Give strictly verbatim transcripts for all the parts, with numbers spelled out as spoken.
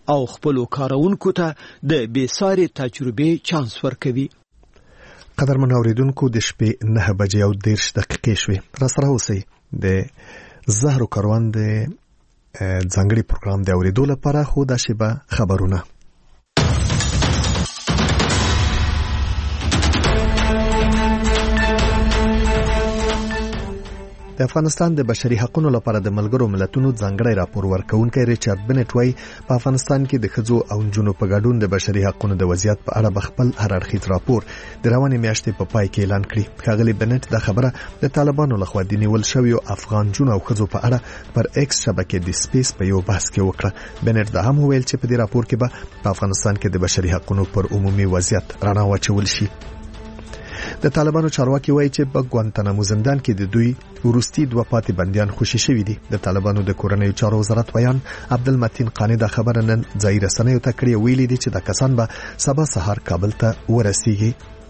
او خپل کارونکو ته د بېساري تجربې چانس ورکوي. قدرمن اوریدونکو، د شپې نه بجې او دېرش دقیقې شوې. را سره اوسئ. د زهرو کاروان د ځانګړي پروګرام د اوریدو لپاره خو دا شیبه خبرونه. د افغانستان د بشري حقوقو لپاره د ملګرو ملتونو ځانګړی راپور ورکونکي ریچارډ بنټ وایي په افغانستان کې د ښځو او نجونو په ګډون د بشري حقوقو د وضعیت په اړه خپل هر اړخیز راپور د روانې میاشتې په پای کې اعلان کړی. ښاغلي بنټ دا خبره د طالبانو لخوا د نیول شویو افغان جنو او ښځو په اړه پر ایکس شبکې د سپیس په یو بحث کې وکړه. بنټ دا هم وویل چې په دې راپور کې به په افغانستان کې د بشري حقوقو پر عمومي وضعیت رڼا واچول شي. د طالبانو چارواکي وایي چې په ګوانتانامو زندان کې د دوی ورستي دوه پاتې بنديان خوشي شوي دي. د طالبانو د کورنیو چارو وزارت ویان عبدالمتین قانی دا خبره نن ځای رسنیو ته کړې، ویلي دي چې د کسان به سبا سهار کابل ته ورسیږي.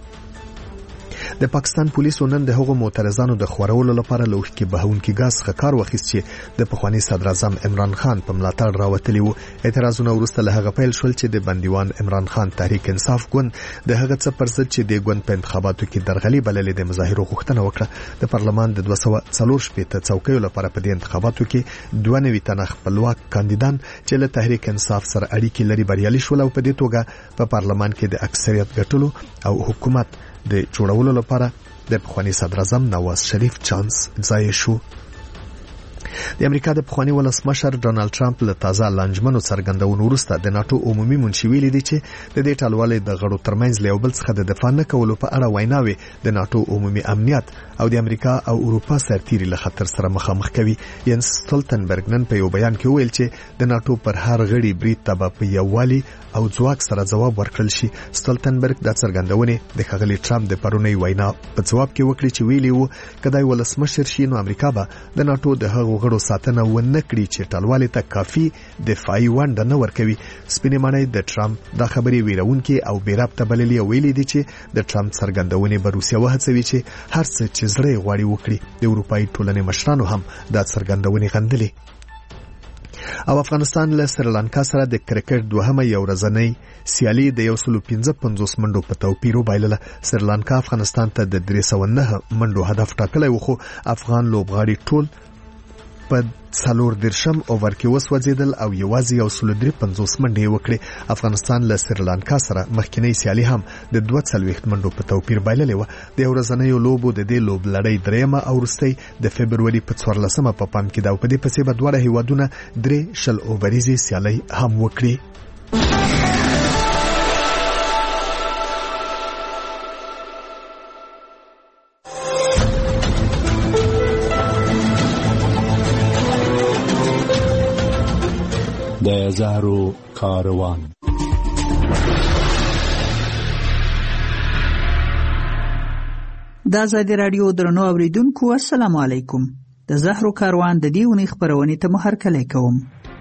د پاکستان پولیسو نن د هغو معترضانو د خورولو لپاره لوښ کې بهونکي غاز څخه کار واخیست چې د پخوانی صدر اعظم عمران خان په ملاتړ راوتلی وو. اعتراضونه وروسته له هغه پیل شول چې د بندیوان عمران خان تحریک انصاف ګوند د هغه څه پر ضد چې د ګوند په انتخاباتو کې درغلي بللې د مظاهرو غوښتنه وکړه. د پارلمان د دوه سوه څلور شپېته څوکیو لپاره په دې انتخاباتو کې دوه نوي تنه خپلواک کاندیدان چې له تحریک انصاف سره اړیکې لري بریالي شول او په دې توګه په پارلمان کې د اکثریت ګټلو او حکومت د جوړولو لپاره د پخوانی صدر اعظم نواز شریف چانس ځای شو. د امریکا د پخوانی ولسمشر ډونالد ټرمپ له تازه لانجمنو څرګندونو وروسته د ناتو عمومي منشي ویلي دي چې د دې ټالوالۍ د غړو ترمنځ له یو بل څخه د دفاع نه کولو په اړه ویناوي د ناتو عمومي امنیت او د امریکا او اروپا سرتیري له خطر سره مخامخ کوي. ینس ستولتنبرګ نن په یو بیان کې ویل چې د ناتو پر هر غړي برید ته په یووالي او ځواک سره جواب ورکړل شي. ستولتنبرګ د څرګندونې د ښاغلي ټرمپ د پرونی وینا په جواب کې وکړي چې ویلي وو کدی ولسمشر شي نو امریکا به د ناتو د هغو غړو ساتنه ونه کړي چې ټالوالۍ ته کافي دفاعي ونډه نه ورکوي. سپینې ماڼۍ د ټرمپ دا خبرې ویرونکي او بې ربطه بللې او ویلي دي چې د ټرمپ څرګندونې به روسیه وهڅوي چې هر څه چې زړه یې غواړي وکړي. د اروپایي ټولنې مشرانو هم دا څرګندونې غندلې. او افغانستان له سریلانکا سره د کرکټ دوهمه یو ورځنۍ سیالي د یو سل پنځه پنځوس منډو په توپیر وبایلله. سریلانکا افغانستان ته د درې سوه نه منډو هدف ټاکلی و خو افغان لوبغاړي ټول په څلور درشم اوور کې وسوځیدل او یوازې یو سل درې پنځوس منډې وکړې. افغانستان له سریلانکا سره مخکینی سیالي هم د دوه څلوېښت منډو په توپیر بایللې وه. د یو ورځنیو لوبو د دې لوب لړۍ درېیمه او وروستۍ د فبروري په څوارلسمه په پام کې ده او په دې پسې به دواړه هیوادونه درې شل اووریزې سیالۍ هم وکړي. د زهرو کاروان. د آزادي راډیو درنو اوریدونکو السلام علیکم. د زهرو کاروان د دې ونې خبرونې ته مو هرکلی کوم.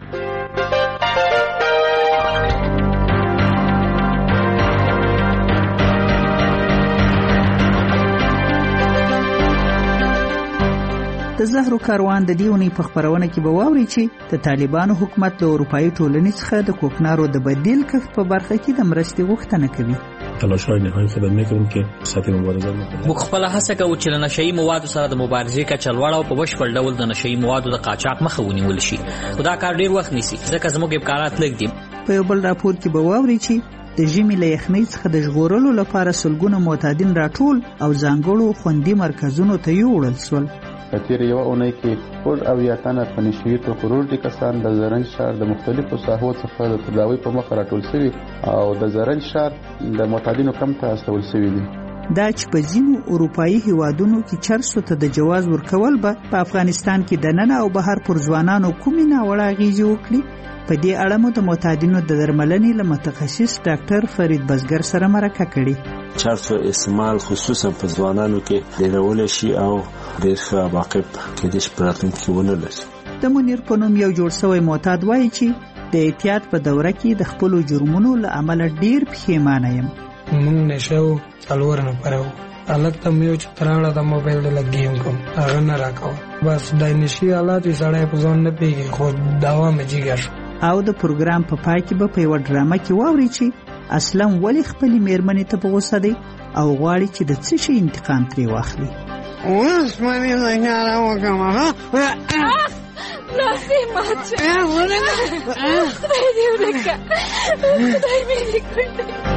د زهرو کاروان د دیونی په خبرونه کې به واوري چې د طالبانو حکومت له اروپאי ټولنې څخه د کوکنارو د بدیل کښت په برخه کې د مرستې غوښتنه کوي. تلاش‌های نهایی خود می‌کنیم که سطح مبارزه وکړو. موږ خپل هڅه کوو چې له نشئی موادو سره د مبارزې کچه لوړه او په بشپړ ډول د نشئی موادو د قاچاق مخه ونیول شي. خدا کار ډیر وخت نیسي ځکه زموږ امکانات لږ دي. په یو بل راپور کې به واوري چې د ژمي له یخنۍ څخه د ژغورلو لپاره سلګونه معتادین راټول او ځانګړو خوندي مرکزونو ته یوړل شول. په تیر یو اونۍ کې ټول اویا تنه په نشوي توکو دي کسان د زرنج ښار د مختلفو ساحو څخه د تداوی په مخ راټول شوي او د زرنج ښار د معتادینو کم ته استول شوي دي. دا چې په ځینو اروپאי هیوادونو کې چرسو ته د جواز ورکول به په افغانستان کې د ننه او بهر پر ځوانانو کومې ناوړه اغېزې وکړي. په دې اړه مو د معتادینو د درملنې له متخصص ډاکټر فرید بزګر سره مرکه کړې. چرسو استعمال خصوصا په ځوانانو کې ډېرول شي او ډېر ښه عواقب کېدای شي په راتلونکي کې ونه لري. د منیر په نوم یو جوړ شوی معتاد وایي چې د احتیاط په دوره کې د خپلو جرمونو له امله ډېر پښیمانه یم. موږ نشو څلور نفر وو. الګ ته مې چې تراړه د موبایل د لګیم کوم هغه نه راکاوه. بس د نشي حالات یې سړی په ځان نه پیږي خو دوا مې جګر. او د پروګرام په پای کې به په یو ډرامه کې واوري چې اصلا ولې خپل میرمنې ته په غوسه دی او غواړي چې د څه شي انتقام ترې واخلي. اوس مې زنګاره وکړه ناسي ماچ خدای دې ولکه خدای مې دې کړی.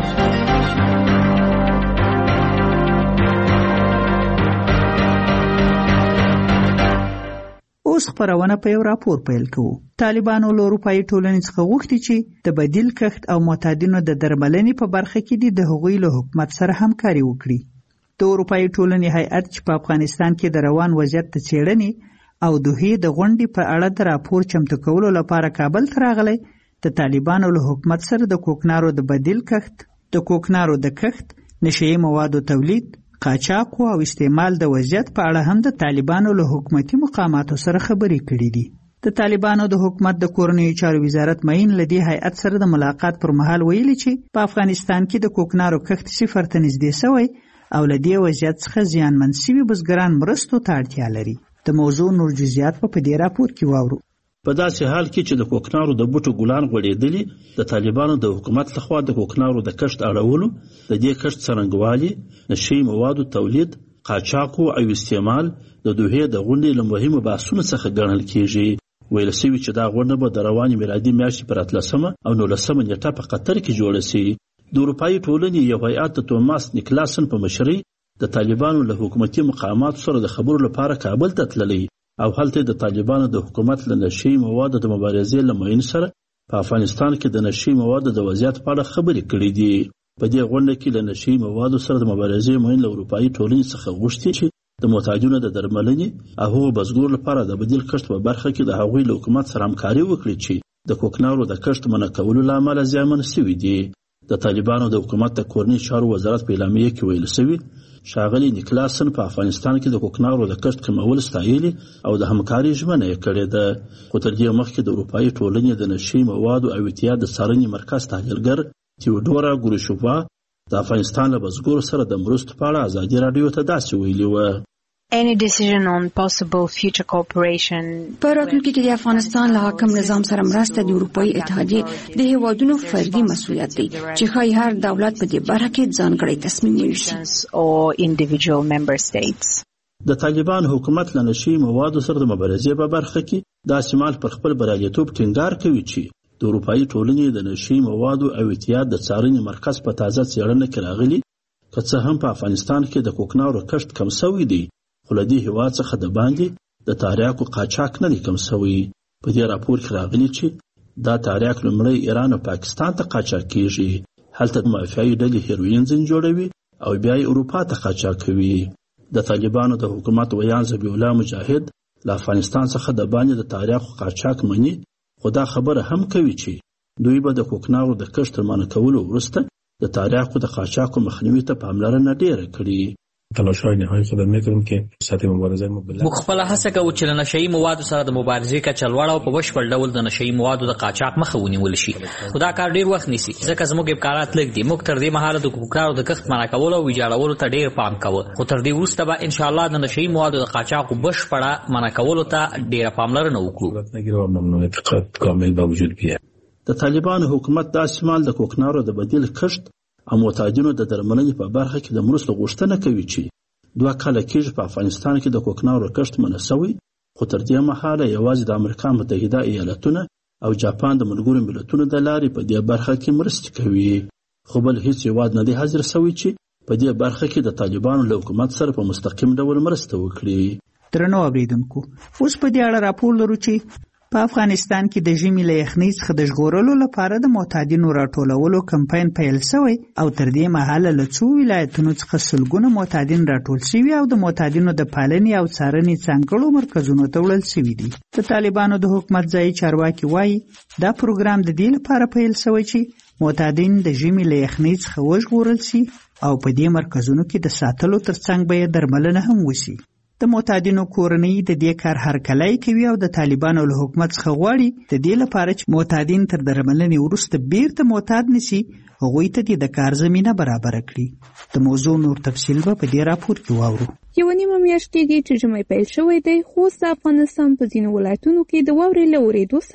اوس خبرونه په یو راپور پیل کوو. طالبانو له اروپایي ټولنې څخه غوښتي چې د بدیل کښت او معتادینو د درملنې په برخه کې د هغوی له حکومت سره همکاري وکړي. د اروپایي ټولنې هیئت چې په افغانستان کې د روان وضعیت د څېړنې او دوحې د غونډې په اړه د راپور چمتو کولو لپاره کابل ته راغلی، د طالبانو له حکومت سره د کوکنارو د بدیل کښت، د کوکنارو د کښت، نشهیي موادو تولید، قاچاق او استعمال د وضعیت په اړه هم د طالبانو له حکومتي مقاماتو سره خبرې کړې دي. د طالبانو د حکومت د کورنیو چارو وزارت معین له دې هیئت سره د ملاقات پر مهال ویلي چې په افغانستان کې د کوکنارو کښت صفر ته نږدې شوی او له دې وضعیت څخه زیانمن شوي بزګران مرستو ته اړتیا لري. د موضوع نور جزئیات په دې راپور کې واورو. په داسې حال کې چې د کوکنارو د بوټو ګلان غوړېدلي، د طالبانو د حکومت لخوا د کوکنارو د کښت اړولو، د دې کښت څرنګوالي، نشهیي موادو تولید، قاچاقو او استعمال د دوحې د غونډې له مهمو بحثونو څخه ګڼل کېږي. ویل شوي چې دا غونډه به د روانې میلادي میاشتې پر اتلسمه او نولسمه نیټه په قطر کې جوړه شي. د اروپایي ټولنې یو هیئت د توماس نیکلاسن په مشرۍ د طالبانو له حکومتي مقاماتو سره د خبرو لپاره کابل ته تللی او هلته د طالبانو د حکومت له نشهیي موادو د مبارزې له معین سره په افغانستان کې د نشهیي موادو د وضعیت په اړه خبرې کړې دي. په دې غونډه کې له نشهیي موادو سره د مبارزې معین له اروپایي ټولنې څخه غوښتي چې د معتادینو د درملنې او هغو بزګرو لپاره د بدیل کښت په برخه کې د هغوی له حکومت سره همکاري وکړي چې د کوکنارو د کښت منع کولو له امله زیانمن شوي دي. د طالبانو د حکومت د کورنیو چارو وزارت په اعلامیه کې ویل شوي ښاغلي نیکلاسن په افغانستان کې د کوکنارو د کښت کمول ستایلي او د همکاري ژمنه یې کړې ده. خو تر دې مخکې د اروپایي ټولنې د نشهیي موادو او اعتیاد د څارنې مرکز تحلیلګر تیودورا ګوریشووا د افغانستان له بزګرو سره د مرستو په اړه ازادي راډیو ته داسې ویلي وه: Any decision on possible future cooperation په راتلونکي کې د افغانستان له حاکم نظام سره مرسته د اروپایي اتحادیې د هیوادونو فردي مسؤلیت دی چې ښایي هر دولت په دې برخه کې ځانګړی تصمیم ونیسي or individual member states. د طالبان حکومت له نشهیي موادو سره د مبارزې په برخه کې دا سیمال پر خپل بریالیتوب ټینګار کوي چې د اروپایي ټولنې د نشهیي موادو او اعتیاد د څارنې مرکز په تازه څېړنه کې راغلي که څه هم په افغانستان کې د کوکنارو کښت کم شوی دی، خو له دې هېواد څخه د باندې د تاریاکو قاچاق نه دی کم شوی. په دې راپور کې راغلي چې دا تاریاک لومړی ایران او پاکستان ته قاچاق کیږي، هلته مافیایي ډلې هیروین ځین جوړوي او بیا یې اروپا ته قاچاق کوي. د طالبانو د حکومت ویان ذبیح الله مجاهد له افغانستان څخه د باندې د تاریاکو قاچاق مني، خو دا خبره هم کوي چې دوی به د کوکنارو د کښت تر منع کولو وروسته د تاریاکو د قاچاقو مخنیوي ته پاملرنه ډیره کړي. تلاش‌های نهایی خودم می‌کنیم که سطح مبارزه ما بلند. موږ خپل هڅه کوو چې له نشهیي موادو سره د مبارزې کچه لوړه او په بشپړ ډول د نشهیي موادو د قاچاق مخه ونیول شي. خو دا کار ډیر وخت نیسي ځکه زموږ امکانات لږ دي. موږ تر دې مهاله د کوکنارو د کښت منع کولو او ویجاړولو ته ډیر پام کوو، خو تر دې وروسته به ان شاء الله د نشهیي موادو د قاچاق بشپړه منع کولو ته ډیر پاملرنه وکړو. ممنوعیت قطع کامل به وجود بیاید. د طالبانو حکومت دا سیمال د کوکنارو د بدیل کښت او معتادینو د درملنې په برخه کې د مرستو غوښتنه کوي چې دوه کاله کېږي په افغانستان کې د کوکنارو کښت منع شوی، خو تر دې مهاله یوازې د امریکا متحده ایالتونه او جاپان د ملګرو ملتونو د لارې په دې برخه کې مرستې کوي، خو بل هیڅ هیواد نه دی حاضر شوی چې په دې برخه کې د طالبانو له حکومت سره په مستقیم ډول مرسته وکړي. درنو اوریدونکو، اوس په دې اړه راپور لرو چې په افغانستان کې د ژمي له یخنۍ څخه د ژغورلو لپاره د معتادینو راټولولو کمپاین پیل شوی او تر دې مهاله له څو ولایتونو څخه سلګونه معتادین راټول شوي او د معتادینو د پالنې او څارنې ځانګړو مرکزونو ته وړل شوي دي. د طالبانو د حکومت ځایي چارواکي وایي دا پروګرام د دې لپاره پیل شوی چې معتادین د ژمي له یخنۍ څخه وژغورل شي او په دې مرکزونو کې د ساتلو ترڅنګ به یې درملنه هم وشي. د معتادینو کورنۍ د دې کار هرکلی کوي او د طالبانو له حکومت څخه غواړي د دې لپاره چې معتادین تر درملنې وروسته بیرته معتاد نشي، هغوی ته د کار زمینه برابره کړي. د موضوع نور تفصیل به په دې راپور کې واورو. یوه نیمه میاشت کېږي چې ژمی پیل شوی دی، خو د افغانستان په ځینو ولایتونو کې د واورې له اورېدو سره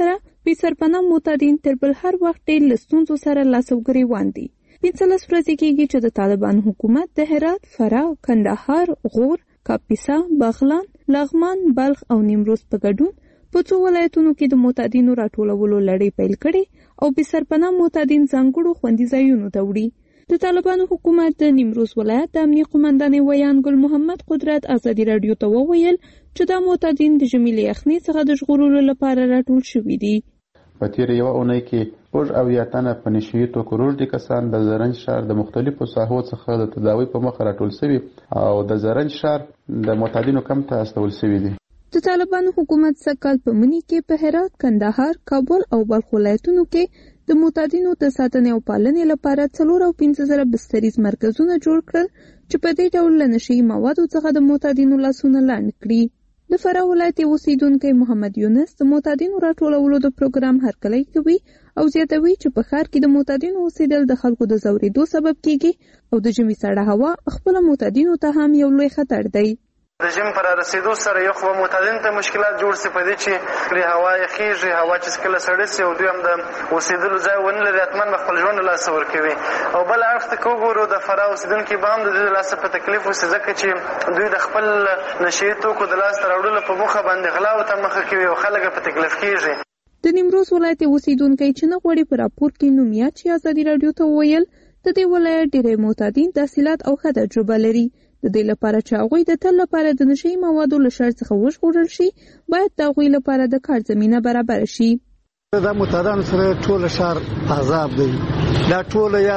بې سرپناه معتادین تر بل هر وخت ډېر له ستونزو سره لاس او ګریوان دي. پنځلس ورځې کېږي چې د طالبانو حکومت د هرات، فراه، کندهار، غور، کاپیسا، بغلان، لغمان، بلخ او نیمروز په ګډون په څو ولایتونو کې د معتادینو راټولولو لړۍ پیل کړې او بې سرپناه معتادین ځانګړو خوندي ځایونو ته وړي. د طالبانو حکومت د نیمروز ولایت د امنیه قومندانې ویان ګل محمد قدرت ازادي راډیو ته وویل چې دا معتادین د ژمي له یخنۍ څخه د ژغورلو لپاره راټول شوي دي. په تېره یوه اونۍ کې شپږ اویا تنه په نشهیي توکو روږدي کسان د زرنج ښار د مختلفو ساحو څخه د تداوۍ په موخه راټول شوي او د زرنج ښار د معتادینو کمپ ته استول شوي دي. د طالبانو حکومت سږکال په مني کې په هرات، کندهار، کابل او بلخ ولایتونو کې د معتادینو د ساتنې او پالنې لپاره څلور او پنځه زره بستریز مرکزونه جوړ کړل چې په دې ډول له نشهیي موادو څخه د معتادینو لاسونه لنډ کړي. د فراه ولایت اوسیدونکی محمد یونس د معتادینو راټولولو د پروګرام هرکلی کوي او زیاتوي چې په ښار کې د معتادینو اوسېدل د خلکو د ځورېدو سبب کیږي او د ژمي سړه هوا خپله معتادینو ته هم یو لوی خطر دی. د ژمي پر رسېدو سره یو خو معتادینو ته مشکلات جوړ سي په دې چې لري هوا یخېږي، هوا چې کله سړه سي او دوی هم د اوسېدلو ځای ونه لري، حتما به خپل ژوند له لاسه ورکوي. او بل اړخ ته که وګورو د فراه اوسېدونکي به هم د دوی د لاسه په تکلیف اوسي، ځکه چې دوی د خپل نشهیي توکو د لاسته راوړلو په موخه باندې غلاو ته مخه کوي او خلک په تکلیف کېږي. د نیمروز ولایت اوسیدونکی چې نه غواړي په راپور کې نوم یاد شي ازادي راډیو ته وویل د دې ولایت ډېری معتادین تحصیلات او ښه تجربه لري. د دې لپاره چې هغوی د تل لپاره د نشهیي موادو له شر څخه وژغورل شي باید د هغوی لپاره د کار زمینه برابره شي. دا معتادانو سره ټول ښار عذاب دی. دا ټول یا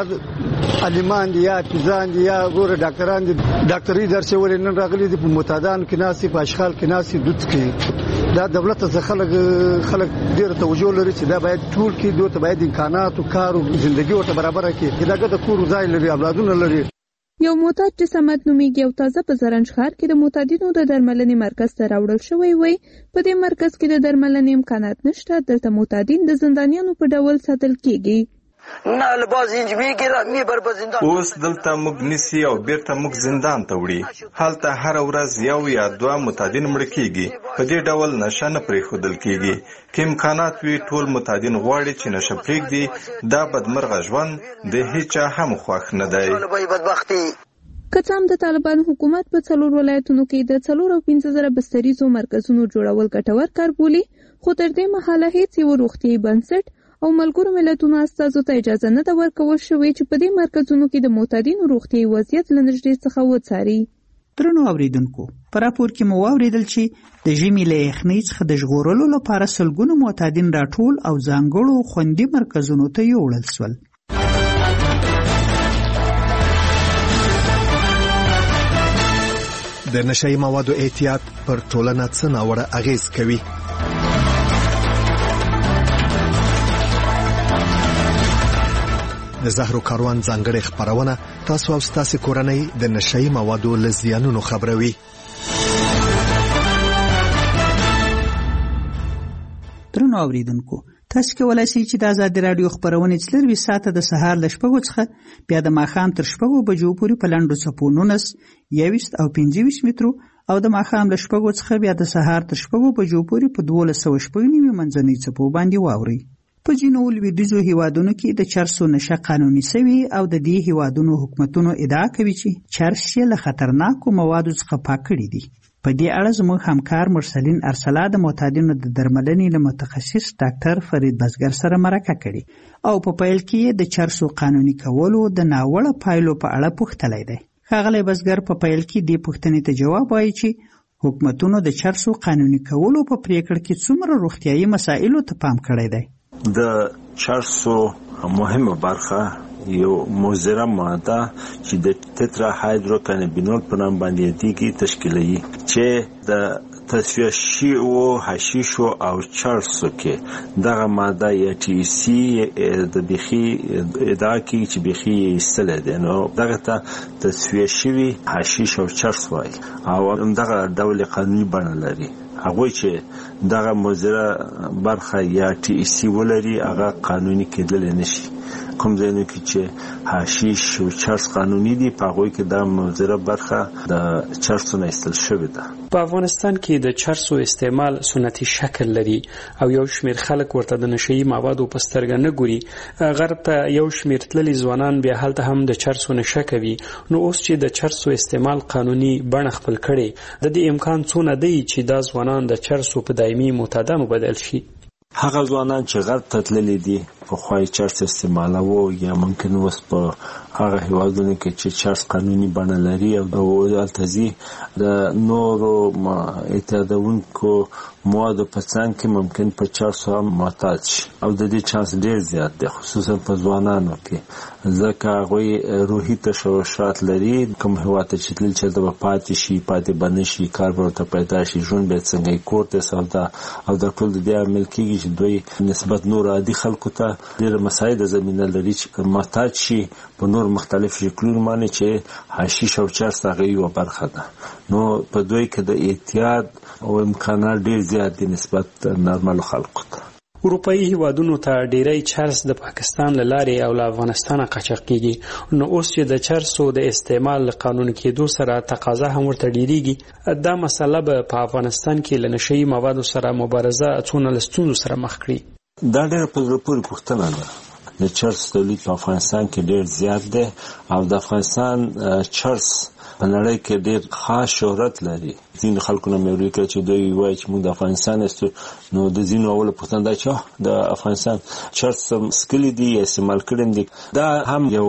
عالمان دي یا پیزان دي یا ګوره ډاکټران دي، ډاکټري درسي ولې نن راغلي دي په معتادانو کې ناسي، په اشغال کې ناسي، دوت کې دا دولت څخه خلک خلک ډېر توجه لري چې دا باید ټول کې دوی ته باید امکانات او کار او ژوندۍ ورته برابر کړي. دا د کور ځای لري، اولادونه لري. یو معتاد چې سمت نومیږي او تازه په زرنج ښار کې د معتادینو د درملنې مرکز ته راوړل شوی وی. په دې مرکز کې د درملنې امکانات نشته، دلته معتادین د زندانیانو په ډول ساتل کیږي. نه لباس انجمی ګره می بر زندان اوس دلته موږ نسی او بیرته موږ زندان ته وړي. هلته هر ورځ یو یا دوه معتادین مړ کیږي. په دې ډول نشه نه پرېښودل کیږي. که امکانات وي ټول معتادین غواړي چې نشه پرېږدي. دا بدمرغه ژوند د هیچا هم خوښ نه دی. که څه هم د طالبانو حکومت په څلور ولایتونو کې د څلور او پنځه زره بستریزو مرکزونو جوړول ګټور کار بولي، خو تر دې مهاله هیڅ یو روغتیایي بنسټ او ملګرو ملتونو استازو ته اجازه نه ده ورکول شوې چې په دې مرکزونو کې د معتادینو روغتیایي وضعیت له نږدې څخه وڅاري. درنو اوریدونکو، په راپور کې مو واورېدل چې د ژمي له یخنۍ څخه د ژغورلو لپاره سلګونه معتادین راټول او ځانګړو خوندي مرکزونو ته یوړل شول. د نشهیي موادو احتیاط پر ټولنه څه ناوړه اغېز کوي؟ د زهرو کاروان ځانګړې خپرونه تاسو او ستاسو کورنۍ د نشهیي موادو له زیانونو خبروي. درنو اوریدونکو، تاسو کولای شئ چې د ازادي راډیو خبرونه څلروي ساعته د سهار له شپږو څخه بیا د ماښام تر شپږو بجو پورې په لنډو څپو نولس، یوویشت او پنځه ویشت مترو او د ماښام له شپږو څخه بیا د سهار تر شپږو بجو پورې په دولس سوه شپږ نوي منځنۍ څپو باندې واورئ. په ځینو لویدیځو هیوادونو کې د چرسو نشه قانوني سوي او د دې هیوادونو حکومتونو ادعا کوي چې چرس یې له خطرناکو موادو څخه پاک کړي دي. په دې اړه زموږ همکار مرسلین ارسلا د معتادینو د درملنې له متخصص ډاکټر فرید بزګر سره مرکه کړې او په پیل کې د چرسو قانوني کولو د ناوړه پایلو په اړه پوښتلی دی. ښاغلی بزګر په پیل کې دې پوښتنې ته جواب وایي چې حکومتونو د چرسو قانوني کولو په پریکړه کې څومره روغتیایي مسایلو ته پام کړی دی. د چرسو مهمه برخه یو مضره ماده چې د تترا هایدروکانابینول په نوم باندې یادېږي تشکیلوي، چې د تصفیه شویو حشیشو او چرسو کې دغه ماده یا ټي سي د بيخي ادعا کوي چې بيخي ایستلی دی. نو دغه ته تصفیه شوي حشیش او چرس وایي او دغه ډول قانوني بڼه لري هغه چې دغه مزره برخه یا ټي ای سی ولري هغه قانوني کېدل نشي. کوم ځای کې چې حشیش او چرس قانوني دي په هغه کې د مزره برخه د چرسو نه استل شوې ده. په افغانستان کې د چرسو استعمال سنتي شکل لري او یو شمیر خلک ورته د نشئی موادو په سترګه نه ګوري. غرب ته یو شمیر تللي ځوانان بیا هلته هم د چرسو نشه کوي. نو اوس چې د چرسو استعمال قانوني بڼه خپل کړي د دې امکان څونه دی چې دا ځوانان د چرسو په دایمي معتاده مبدل شي؟ هغه ځوانان چې غرب ته تللي دي په خوای چرس استعمالوو یا ممکن وس په هغه هیوادونو کې چې چرس قانوني بڼه لري او التزي د نورو اعتیادونکو موادو په څنګ کې ممکن په چرسو هم معتاد شي او د دې چانس ډیر زیات دی خصوصا په ځوانانو کې ځکه هغوی روحي تشوشات لري. کوم هیواد ته چې تلل چې د پاتې شي پاتې باندې شي کار به ورته پیدا شي ژوند به څنګه کور ته سودا او د ټول د دې عامل کېږي چې دوی نسبت نور عادي خلکو ته ډېر مسایل د زمینه لري چې معتاد شي په نور مختلف شکلونو باندې چې حشیش او چرس هغه یو برخه ده. نو په دوی کې د اعتیاد او امکانات ډېر زیات دي نسبت نورمال خلکو ته. اروپایي هیوادونو ته ډیری چرس د پاکستان له لارې او له افغانستانه قاچاق کیږي. نو اوس چې د چرسو د استعمال قانون کېدو سره تقاضا هم ورته ډیریږي دا مسله به په افغانستان کې له نشئی موادو سره مبارزه څونه له ستونزو سره مخ کړي. دا ډېره په زړه پورې پوښتنه ده. د چرس تولید په افغانستان کې ډېر زیات دی او د افغانستان چرس په نړۍ کې ډېر خاص شهرت لري. ځینې خلکو نه مې اورېدل چې دوی وایي چې موږ د افغانستان یاستو. نو د ځینو اوله پوښتنه دا چې د افغانستان چرس څکلي دي یا استعمال کړي دي. دا هم یو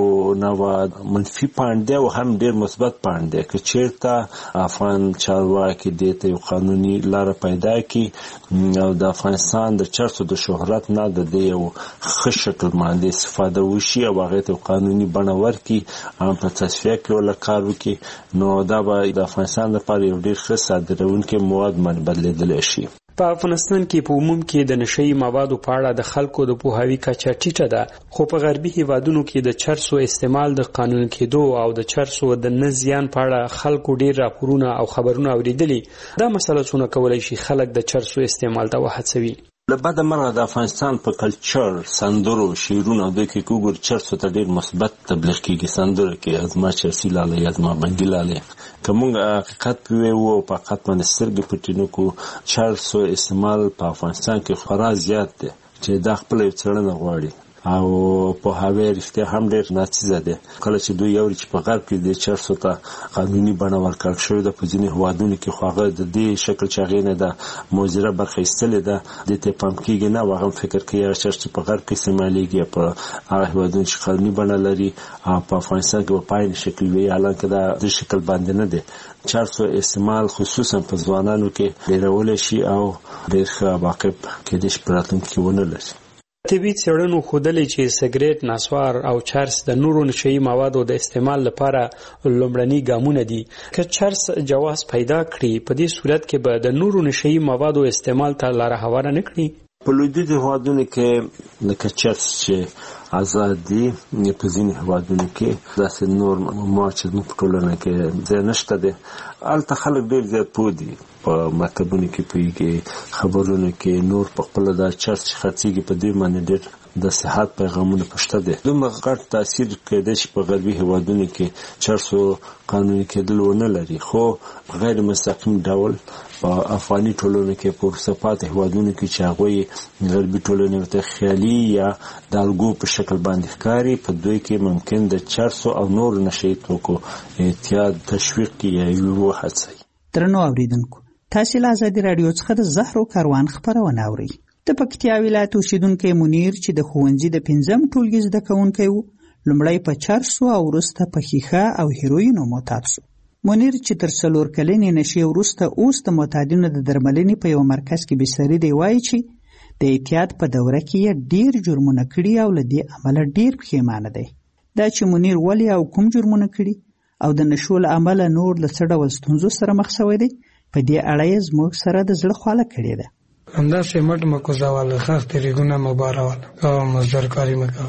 نوع منفي پاڼ دی او هم ډېر مثبت پاڼ دی. که چېرته افغان چارواکي دې ته یو قانوني لاره پیدا کړي او د افغانستان د چرسو د شهرت نه د دې یو ښه شکل باندې استفاده وشي او هغې ته قانوني بڼه ورکړي هم په تصفیه کې ولا کار وکړي نو دا به د افغانستان لپاره یو ډېر ښه صادروونکی مواد باندې بدلېدلی شي. په افغانستان کې په عموم کې د نشئی موادو په اړه د خلکو د پوهاوي کچه ټیټه ده خو په غربي هیوادونو کې د چرسو استعمال د قانون کېدو او د چرسو د نه زیان په اړه خلکو ډیر راپورونه او خبرونه اوریدلي. دا مسله څونه کولی شي خلک د چرسو استعمال ته وهڅوي؟ له بده مرغه د افغانستان په کلچر سندرو شعرونو د کې کوګور چرسو ته ډیر مثبت تبلیغ کیږي. سندره کې ازما چرسی لاله یا ازما بنګی لاله کومه حقیقت په وو په حقیقت باندې سترګې پټینو کو چرسو استعمال په افغانستان کې خورا زیات دی چې د خپل څړنه غواړي او په هغه رښتیا هم ډېر ناڅیزه ده. کله چې دوی یو چې په غرب کې د چرسو ته قانوني بڼه ورکړل شوې ده په ځینې هیوادونو کې خو هغه د دې شکل چې هغې نه د مضره برخه ایستلې ده دې ته پام کېږي نه. هغه فکر کوي هغه چرس چې په غرب کې استعمالېږي په هغه هیوادونو چې قانوني بڼه لري او په افغانستان کې په پای شکل وي حالانکه دا د شکل باندې نه دی. چرسو استعمال خصوصا په ځوانانو کې ډېرولی شي او ډېر ښه عواقب کېدای شي په راتلونکي کې ونه لري. طبي څېړنو ښودلې چې سګرټ، نسوار او چرس د نورو نشئی موادو د استعمال لپاره لومړني ګامونه دي. که چرس جواز پیدا کړي په دې صورت کې به د نورو نشئی موادو استعمال ته لاره هواره نه کړي. په لویدیځو هیوادونو کې لکه چرس چې آزاد دي په ځینې هیوادونو کې داسې نور مواد چې زموږ په ټولنه کې ځای نشته دی. هلته خلک ډېر زیات پوه دي په مکتبونو کې پوهېږي خبرونو کې نور په خپله دا چرس چې خرڅېږي په دوی باندې ډېر د صحت پیغامونه پشته دي. دومره غټ تاثیر کېدای شي په غربي هیوادونو کې چرسو قانوني کېدل ونه لري خو په غیر مستقیم ډول په افغاني ټولنو کې په وروسته پاتې هیوادونو کې چې هغوی غربي ټولنې ورته خیالي یا د الګو په شکل باندې ښکاري په دوی کې ممکن د چرسو او نور نشئی توکو اعتیاد تشویق کړي یا یې وهڅوي. درنو اورېدونکو تاسې له ازادي راډیو څخه د زهرو کاروان خپرونه اورئ. د پکتیا ولایت اوسیدونکی منیر چې د ښوونځي د پنځم ټولګي زده کوونکی و لومړی په چرسو او وروسته په ښیښه او هیروینو معتاد سو. منیر چې تر څلور کلنې نشې وروسته اوس د معتادینو د درملنې په یو مرکز کې بستري دی وایي چې د اعتیاد په دوره کې یې ډیر جرمونه کړي او له دې امله ډیر پښیمانه دی. دا چې منیر ولې او کوم جرمونه کړي او د نشو له امله نور له څه ډول ستونزو سره مخ شوی دی په دې اړه یې زموږ سره د زړه خواله کړې ده. همداسې مټ مه کوزوله، سختې ریګونه مه باروله، کوه مزدورکاري مه کوه.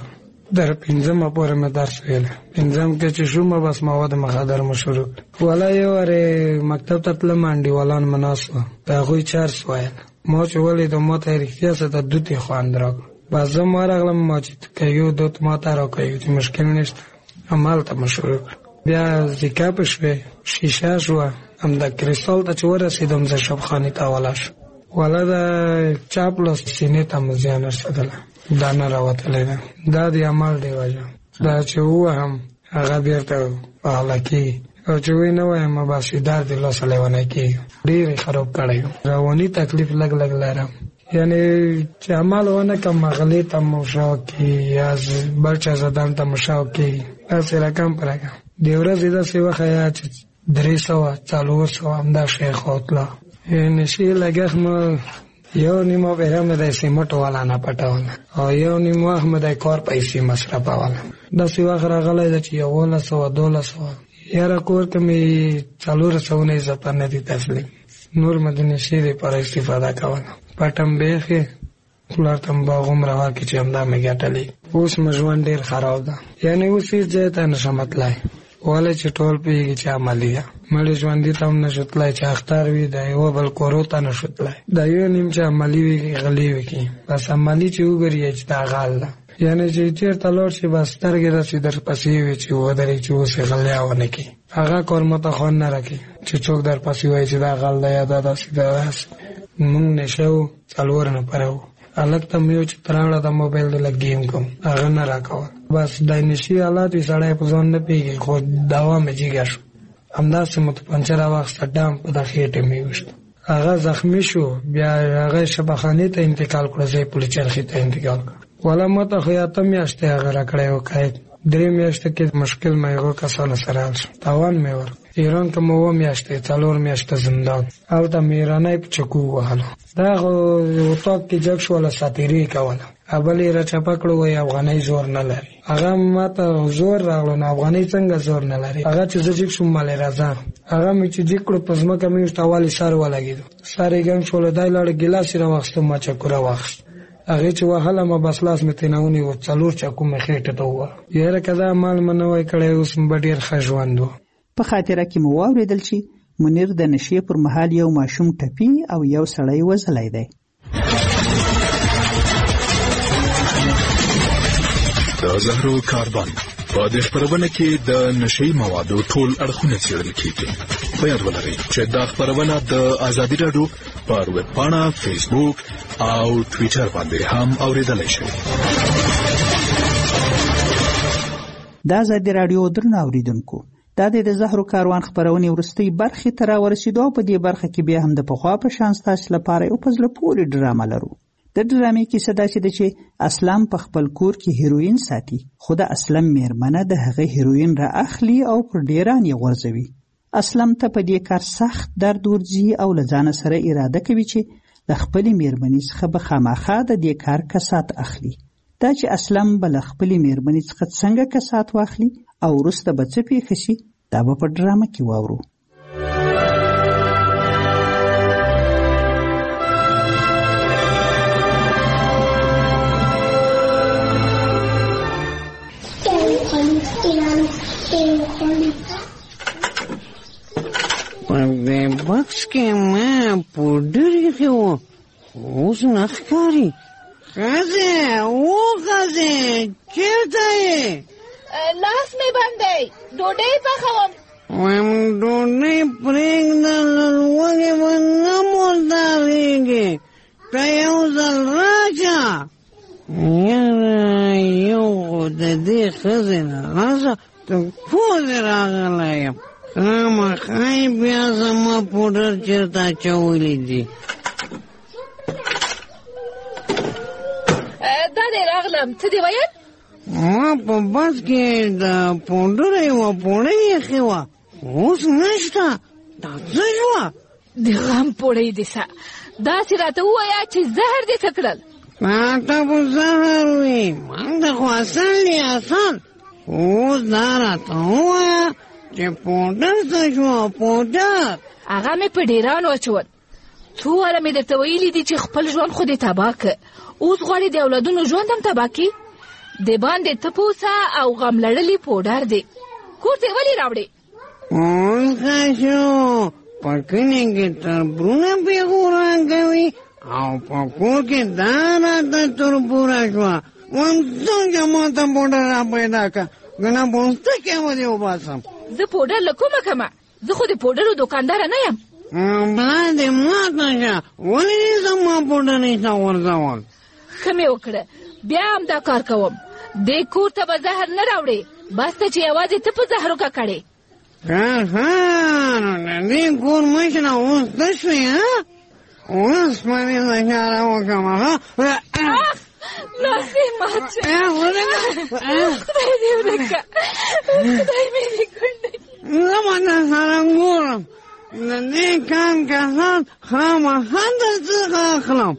در پنځمه پورې مې درس ویلی. پنځم کې چې شومه بس مواد مخدر مو شروع کړ. والا یو وارې مکتب ته تلم انډیوالان مې ناست وه، د هغوی چرس ویل. ما چې ولیدم ما ته یې رښتیا څه ته دوت یې خوند راکړ. بس زه ما راغلم، ما چې کوي دوت ما ته راکوي چې مشکل نشته. همالته مې شروع کړ. بیا زیکا په شوې، شیشه شوه. همدا کریستال ته چې ورسېدم زه شبخانې ته والا شو. والا د چاپ لاس سینې ته مې زیان رسېدلی، دا نه راوتلی ده. دا د عمل دی وجه. دا چې ووهم هغه بیرته پهله کېږي، او چې وی نه وایم بس درد یې لاسه لیونی کېږي. ډېر یې خراب کړی یم، رواني تکلیف لږ لږ لرم. یعنې چې عمل ونه کړم غلې ته مو شوق کېږي یا بل چا زدن ته مو شوق کېږي. داسې رقم په رقم د ورځې داسې وخت یا چې درې سوه څلور سوه همدا شی خوتله. نشي لګښت مو یو نیمه پیره مې د سیمټو والا نه پټوله، او یو نیم وخت مې د کار پیسې مصرفوله. داسې وخت راغلی ده چې یولس سوه دولس سوه یاره کور ته مې څلور سوونه اضافه نه دي تسلیم. نور مې د نشي دپاره استفاده کوله. پټم بیخې کولر ته مې باغوم راواکړي چې همدا مې ګټلې. اوس مې ژوند ډېر خراب ده، یعنې اوس هېڅ ځای ته نشم تللی. ولې چې ټول پوهېږي چې عملي ده. مړې ژوندي ته هم نشو تللی، چې اختر وي د یوه بل کورو ته نشو تللی. دا یو نیم چې عملي وي غلي وکړي، بس عملي چې وګوري چې دا غال ده. یعنې چې چېرته لاړ شي بس سترګې داسې در پسې وي چې ودرېږي چې اوس یې غلیا ونه کړي. هغه کار ماته خوند نه راکړي چې څوک در پسې وایي چې دا غل ده یا دا داسې ده داسې. مونږ نشه وو، څلور نفره وو. هلک ته مې یو چې ته راوړه د موبایل د لږ گیم کوم، هغه نه راکول. بس د نشي حالات وي، سړی په ځان نه پوهېږي، خو دوا مې جګه شو. همداسې مو ته پنچر راواخېسته، ډام په د خېټې مې ویشته. هغه زخمي شو، بیا هغه شبخانې ته انتقال کړو، زه یې پولي چرخې ته انتقال کړو. والا ما ته خو اته میاشتې هغه راکړی و قید. درې میاشتې کې مشکل مې هغو کسانو سره حل شو، تاوان مې ورکړ. ایران که مې اووه میاشتې څلور میاشته زندان، هلته مې ایرانی په چکو ووهلو. دا خو اتاق کې جګ شوله، ساتیري یې کوله. بل یې راچپه کړو، وایي افغانۍ زور نه لري. هغه ما ته زور راغلو، نو افغانۍ څنګه زور نه لري؟ هغه چې زه جګ شوم مالې راځه. هغه مې چې جګ کړو په ځمکه مې ویشت، اول یې سر ولګېدو، سر یې ګنګ شوله. دا یې لاړه ګیلاس یې راواخېستو، ما چکوره واخېست. هغې چې وهلم بس لاس مې ترېنه ونیو، څلور چاقو مې خېټې ته ووهه. یاره که دا عمل مې نه وای کړی اوس مې به ډېر ښه ژوند و. په خاطره کې مو واورېدل چې منیر د نشې پر مهال یو ماشوم ټپي او یو سړی وژلی دی. د زهرو کاربن په دې خپرونه کې د نشهیي موادو ټول اړخونه څېړل کېږي. په یاد ولرئ چې دا خپرونه د ازادي راډیو پر ویبپاڼه، فیسبوک او ټویټر باندې هم اورېدلی شئ. د ازادي راډیو درنو اورېدونکو، دا د زهرو کاروان خپرونې وروستۍ برخې ته راورسېدو، او په دې برخه کې بیا هم د پخوا په شان ستاسو لپاره یو په زړه پورې ډرامه لرو. د ډرامې کیسه داسې ده چې اسلم په خپل کور کې هیروین ساتي، خو د اسلم میرمنه د هغه هیروین را اخلي او پر ډیران یې غورځوي. اسلم ته په دې کار سخت درد ورځي او له ځانه سره اراده کوي چې د خپلې میرمنې څخه به خامخا د دې کار کسات اخلي. دا چې اسلم به له خپلې میرمنې څخه څنګه کسات واخلي او وروسته به څه پېښه شي، دا به په ډرامه کې واورو. په دې بکس کې ما پوډر ایښی و، اوس نه ښکاري. ښځې و ښځې چېرته یې؟ لاس مې بند دی، ډوډۍ پخوم. وایم ډوډۍ پرېږده، له لوږې به نه مردارېږي. ته یو ځل راشه. یاره یو خو د دې ښځې نه راشه، ته پوزې راغلی یم. خامخا بیا زما پوډر چېرته اچولی دي؟ دا دی راغلم، څه دې ویل؟ ما په بس کې د پوډر یوه پوړۍ ایښې وه، اوس نشته. دا څه شوه؟ د غم پوړۍ دې څه؟ داسې راته ووایه چې زهر دې څه کړل. راته به زهر وي، من ته خو اصل دی اصل. اوس دا راته ووایه چې پوډر څه شوه؟ پوډر هغه مې په ډېرانو اچول. څو واره مې درته ویلي دي چې خپل ژوند خو دې تباه که، اوس غواړې د اولادونو ژوند هم تباه کړي. د باندې تپوسه او غم لړلی پوډر دی کور ته ولې راوړې اون خاشو پکینې کې تربرونه پیغوران کوي او په کور کې دانا د تربوره شوه وم څنګه ما ته پوډر را پیدا که ګنه بوسته کې ودې وباسم زه پوډر له کومه کمه زه خو د پوډرو دوکانداره نه یم بلا دې ماته شه ولې زما پوډر نشته ورځول ښه مې وکړه بیا هم دا کار کوم دې کور ته به زهر نه راوړې بس ته چې یوازې ته په زهرو ککړې ها نو دې کور مشنه اوس ته شوې ها اوس باندې زهره وکړم ها لاس یې مات شه خدای دې ورکه خدای مې دې کړی زه به در سره ګورم د دې کان کسان خامخا درڅخه اخلم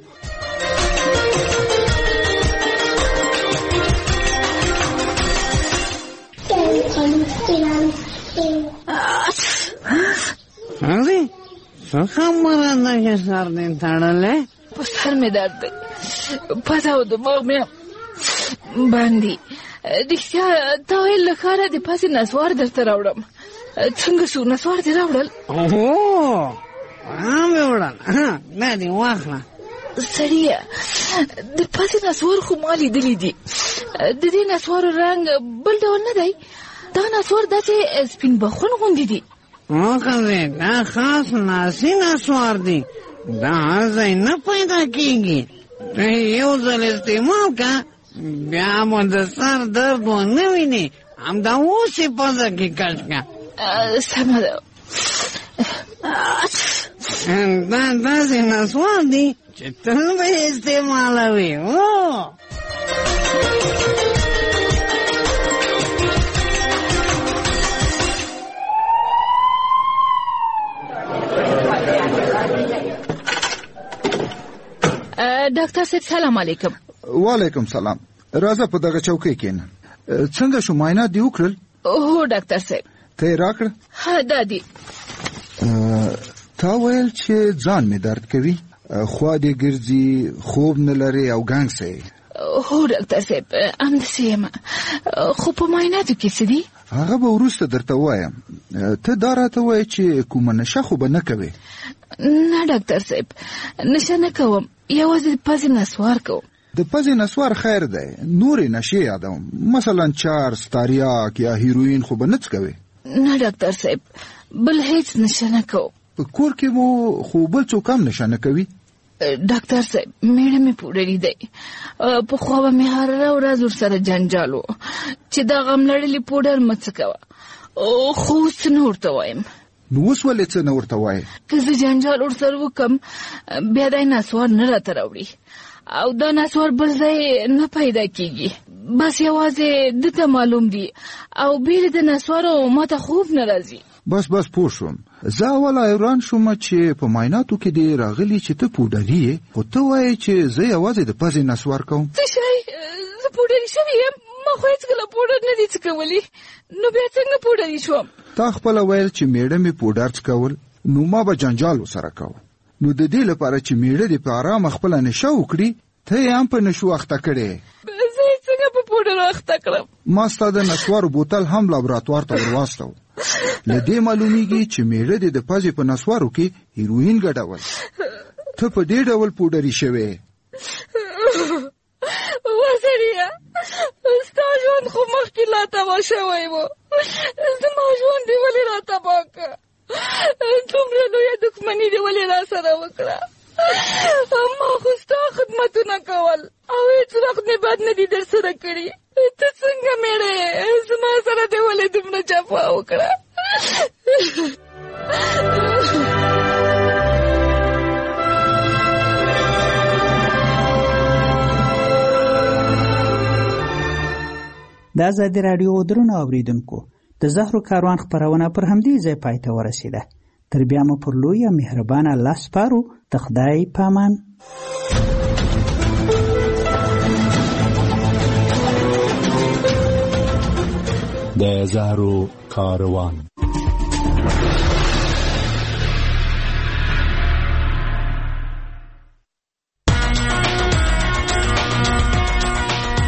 سردی څه خبره ده چې سر دې تړلی په سر مې درد دی پزه او دماغ مې باندې رښتیا تا ویل له ښاره د پاسې نسوار درته راوړم څنګه شو نسوار دې راوړل اوهو هم مې وړل دا دې واخله سړیه د پاسې نسوار خو ما لیدلي دي د دې نسوارو رنګ بل ډول نه دی دا نسوار داسې سپین بخون غوندې دي وکړې دا خاص ناسي نسوار دی دا هر ځای نه پیدا کېږي ته یو ځل استعمال که بیا مو د سر درد ونه وینې همدا اوس یې پزه کې کش که سمه ده دا داسې نسوار دی چې تل به یې استعمالوي او ډاکټر صاحب سلام علیکم وعلیکم سلام راځه په دغه چوکۍ کېنه څنګه شو معاینات دې وکړل هو ډاکټر صاحب ته یې راکړه ها دا دي تا ویل چې ځان مې درد کوي خوا دې ګرځي خوب نه لري او ګنګسه هو ډاکټر صاحب همداسې یم خو په معایناتو کې څه دي هغه به وروسته درته وایم ته دا راته وایې چې کومه نشه خو به نه کوې نه ډاکټر صاحب نشه نه کوم یوازې د پزې نسوار کوم د پزې نسوار خیر دی نورې نشې یادوم مثلا چارس تاریاک یا هیروین خو به نه څکوې نه ډاکټر صاحب بل هیڅ نشه نه کوم په کور کې مو خو بل څوک هم نشه نه کوي ډاکټر صاحب میړه مې پوډري دی پخوا به مې هره ورځ ورسره جنجال و چې دا غم لړلي پوډر مه څکوه خو اوس نه ورته وایم نو اوس ولې څه نه ورته وایې که زه جنجال ورسره وکړم بیا دی نسوار نه راته راوړي او دا نسوار بل ځای نه پیدا کېږي بس یوازې ده ته معلوم دي او بیرې د نسوارو ما ته خوب نه راځي بس بس پوه شوم زه اوله حیران شوم چې په معایناتو کې دې راغلي چې ته پوډري یې خو ته وایې چې زه یوازې د پزې نسوار کوم څه شی زه پوډري شوې یم ما خو هېڅکله پوډر نه دي څکولی نو بیا څنګه پوډري شوم تا خپله ویل چې میړه مې پوډر څکول نو ما به جنجال ورسره کوه نو د دې لپاره چې میړه دې په ارامه خپله نشه وکړي ته یې هم په نشو اخته کړې زه یې څنګه په پوډرو اخته کړم ما ستا د نسوارو بوتل هم لابراتوار ته ورواستو له دې معلومیږي چې میړه دې د پزې په نسوارو کې هیروین ګډول ته په دې ډول پوډري شوې وزریه ستا ژوند خو مخکې لا تباه شوی و زما ژوند دې ولې را تباه که دومره لویه دښمني دې ولې را سره وکړه ما خو ستا خدمتونه کول او هېڅ وخت مې بد نه دي در سره کړي ته څنګه میړه یې زما سره دې ولې دومره جفا وکړه د ازادي راډیو درنو اوریدونکو د زهرو کاروان خپرونه پر همدې ځای پای ته ورسېده تر بیا مو پر لوی مهربان الله سپارو د خدای پامان د زهرو کاروان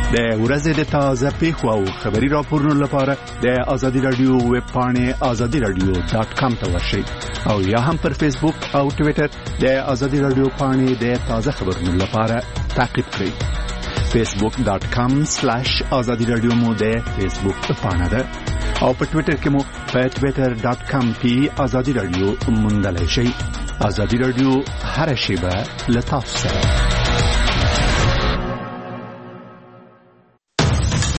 د ورځې د تازه پیښو او خبري راپورونو لپاره د ازادي رادیو ویب پاڼه ازادي رادیو ډاټ کام ته ورشئ او یا هم پر فیسبوک او ټوئیټر د ازادي رادیو پاڼه د تازه خبرونو لپاره تعقیب کړئ. فیسبوک ډاټ کام سلیش ازادي رادیو مو د فیسبوک پاڼه ده او په ټوئیټر کې مو په ټوئیټر ډاټ کام کې ازادي رادیو موندلای شئ. ازادي رادیو هر شیبه له تاسو سره.